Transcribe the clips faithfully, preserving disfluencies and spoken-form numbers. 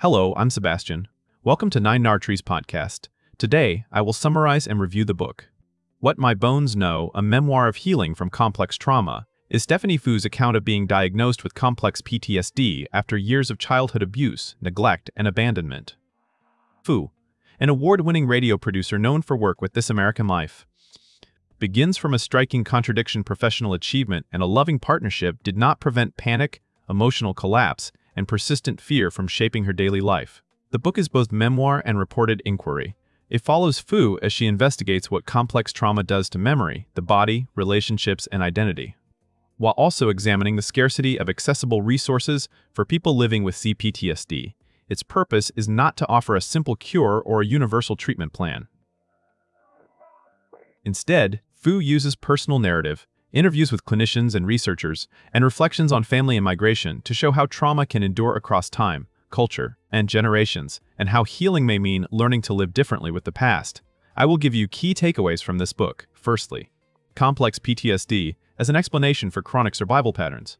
Hello, I'm Sebastian. Welcome to Nine Nartrees podcast. Today, I will summarize and review the book. What My Bones Know, A Memoir of Healing from Complex Trauma, is Stephanie Foo's account of being diagnosed with complex P T S D after years of childhood abuse, neglect, and abandonment. Foo, an award-winning radio producer known for work with This American Life, begins from a striking contradiction. Professional achievement and a loving partnership did not prevent panic, emotional collapse, and persistent fear from shaping her daily life. The book is both memoir and reported inquiry. It follows Foo as she investigates what complex trauma does to memory, the body, relationships, and identity, while also examining the scarcity of accessible resources for people living with C P T S D. Its purpose is not to offer a simple cure or a universal treatment plan. Instead, Foo uses personal narrative, interviews with clinicians and researchers, and reflections on family and migration to show how trauma can endure across time, culture, and generations, and how healing may mean learning to live differently with the past. I will give you key takeaways from this book. Firstly, complex P T S D as an explanation for chronic survival patterns.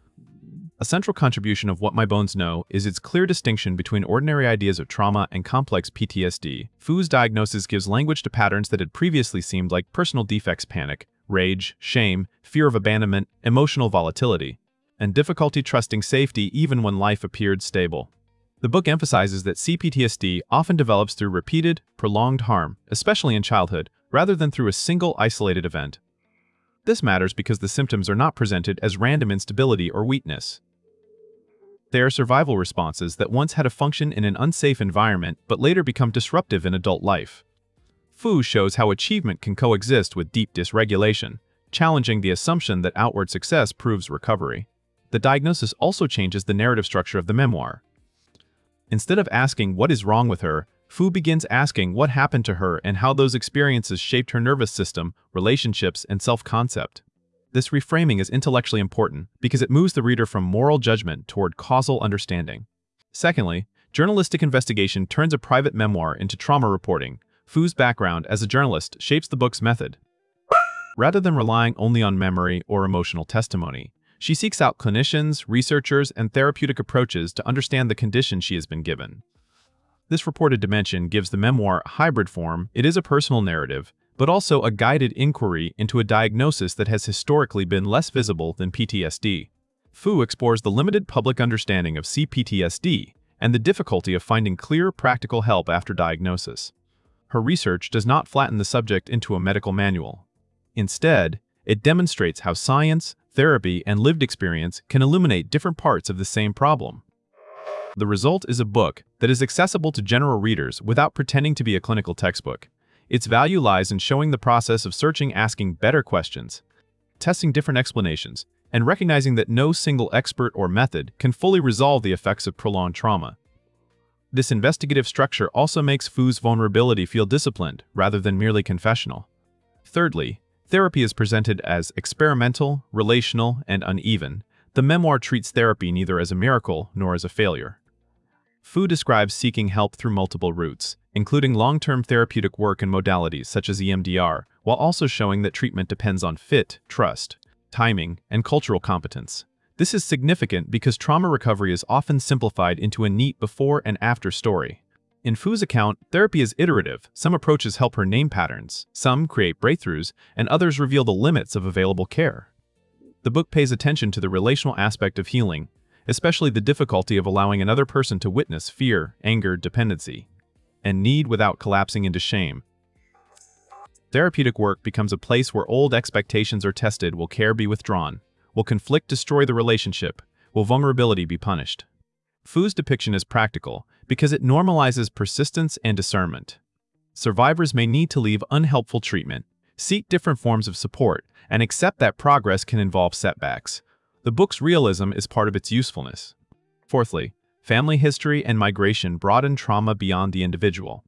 A central contribution of What My Bones Know is its clear distinction between ordinary ideas of trauma and complex P T S D. Foo's diagnosis gives language to patterns that had previously seemed like personal defects: panic, rage, shame, fear of abandonment, emotional volatility, and difficulty trusting safety even when life appeared stable. The book emphasizes that C P T S D often develops through repeated, prolonged harm, especially in childhood, rather than through a single isolated event. This matters because the symptoms are not presented as random instability or weakness. They are survival responses that once had a function in an unsafe environment but later become disruptive in adult life. Foo shows how achievement can coexist with deep dysregulation, challenging the assumption that outward success proves recovery. The diagnosis also changes the narrative structure of the memoir. Instead of asking what is wrong with her, Foo begins asking what happened to her and how those experiences shaped her nervous system, relationships, and self-concept. This reframing is intellectually important because it moves the reader from moral judgment toward causal understanding. Secondly, journalistic investigation turns a private memoir into trauma reporting. Foo's background as a journalist shapes the book's method. Rather than relying only on memory or emotional testimony, she seeks out clinicians, researchers, and therapeutic approaches to understand the condition she has been given. This reported dimension gives the memoir a hybrid form. It is a personal narrative, but also a guided inquiry into a diagnosis that has historically been less visible than P T S D. Foo explores the limited public understanding of C P T S D and the difficulty of finding clear, practical help after diagnosis. Her research does not flatten the subject into a medical manual. Instead, it demonstrates how science, therapy, and lived experience can illuminate different parts of the same problem. The result is a book that is accessible to general readers without pretending to be a clinical textbook. Its value lies in showing the process of searching, asking better questions, testing different explanations, and recognizing that no single expert or method can fully resolve the effects of prolonged trauma. This investigative structure also makes Foo's vulnerability feel disciplined rather than merely confessional. Thirdly, therapy is presented as experimental, relational, and uneven. The memoir treats therapy neither as a miracle nor as a failure. Foo describes seeking help through multiple routes, including long-term therapeutic work and modalities such as E M D R, while also showing that treatment depends on fit, trust, timing, and cultural competence. This is significant because trauma recovery is often simplified into a neat before and after story. In Foo's account, therapy is iterative. Some approaches help her name patterns, some create breakthroughs, and others reveal the limits of available care. The book pays attention to the relational aspect of healing, especially the difficulty of allowing another person to witness fear, anger, dependency, and need without collapsing into shame. Therapeutic work becomes a place where old expectations are tested. Will care be withdrawn? Will conflict destroy the relationship? Will vulnerability be punished? Foo's depiction is practical because it normalizes persistence and discernment. Survivors may need to leave unhelpful treatment, seek different forms of support, and accept that progress can involve setbacks. The book's realism is part of its usefulness. Fourthly, family history and migration broaden trauma beyond the individual.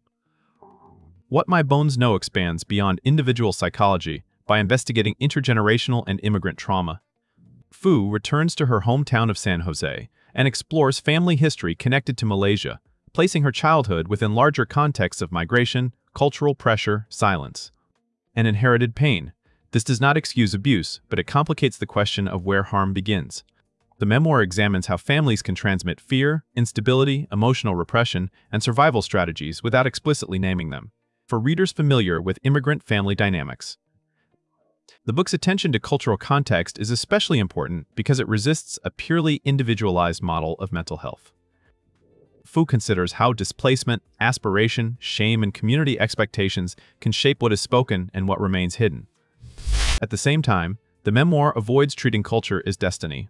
What My Bones Know expands beyond individual psychology by investigating intergenerational and immigrant trauma. Foo returns to her hometown of San Jose and explores family history connected to Malaysia, placing her childhood within larger contexts of migration, cultural pressure, silence, and inherited pain. This does not excuse abuse, but it complicates the question of where harm begins. The memoir examines how families can transmit fear, instability, emotional repression, and survival strategies without explicitly naming them, for readers familiar with immigrant family dynamics. The book's attention to cultural context is especially important because it resists a purely individualized model of mental health. Fu considers how displacement, aspiration, shame, and community expectations can shape what is spoken and what remains hidden. At the same time, the memoir avoids treating culture as destiny.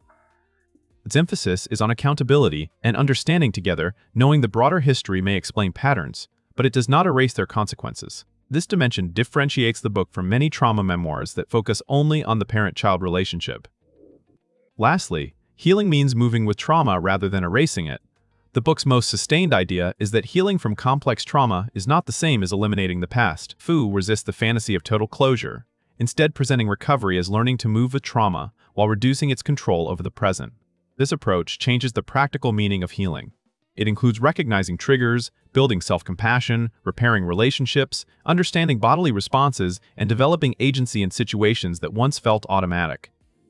Its emphasis is on accountability and understanding together, knowing the broader history may explain patterns, but it does not erase their consequences. This dimension differentiates the book from many trauma memoirs that focus only on the parent-child relationship. Lastly, healing means moving with trauma rather than erasing it. The book's most sustained idea is that healing from complex trauma is not the same as eliminating the past. Fu resists the fantasy of total closure, instead presenting recovery as learning to move with trauma while reducing its control over the present. This approach changes the practical meaning of healing. It includes recognizing triggers, building self-compassion, repairing relationships, understanding bodily responses, and developing agency in situations that once felt automatic.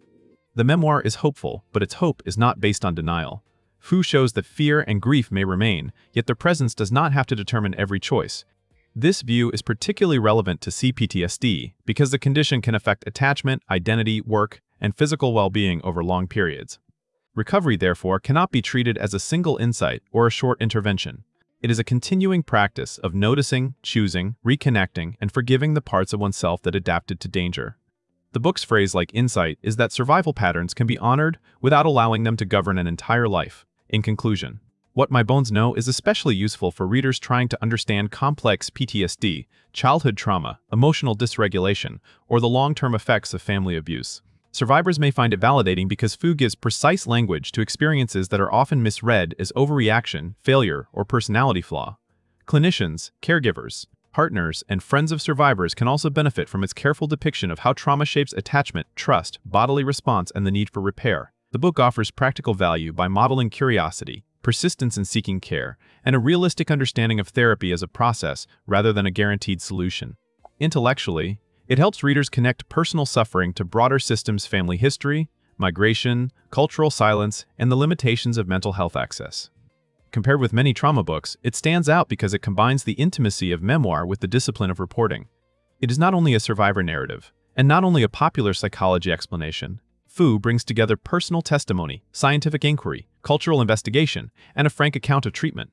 The memoir is hopeful, but its hope is not based on denial. Fu shows that fear and grief may remain, yet their presence does not have to determine every choice. This view is particularly relevant to C P T S D because the condition can affect attachment, identity, work, and physical well-being over long periods. Recovery, therefore, cannot be treated as a single insight or a short intervention. It is a continuing practice of noticing, choosing, reconnecting, and forgiving the parts of oneself that adapted to danger. The book's phrase, like insight, is that survival patterns can be honored without allowing them to govern an entire life. In conclusion, What My Bones Know is especially useful for readers trying to understand complex P T S D, childhood trauma, emotional dysregulation, or the long-term effects of family abuse. Survivors may find it validating because Fu gives precise language to experiences that are often misread as overreaction, failure, or personality flaw. Clinicians, caregivers, partners, and friends of survivors can also benefit from its careful depiction of how trauma shapes attachment, trust, bodily response, and the need for repair. The book offers practical value by modeling curiosity, persistence in seeking care, and a realistic understanding of therapy as a process rather than a guaranteed solution. Intellectually, it helps readers connect personal suffering to broader systems, family history, migration, cultural silence, and the limitations of mental health access. Compared with many trauma books, it stands out because it combines the intimacy of memoir with the discipline of reporting. It is not only a survivor narrative, and not only a popular psychology explanation. Fu brings together personal testimony, scientific inquiry, cultural investigation, and a frank account of treatment.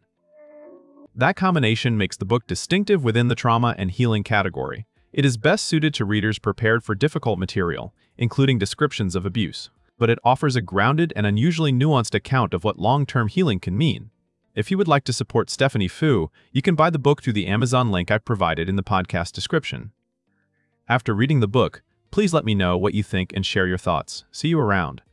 That combination makes the book distinctive within the trauma and healing category. It is best suited to readers prepared for difficult material, including descriptions of abuse, but it offers a grounded and unusually nuanced account of what long-term healing can mean. If you would like to support Stephanie Fu, you can buy the book through the Amazon link I've provided in the podcast description. After reading the book, please let me know what you think and share your thoughts. See you around.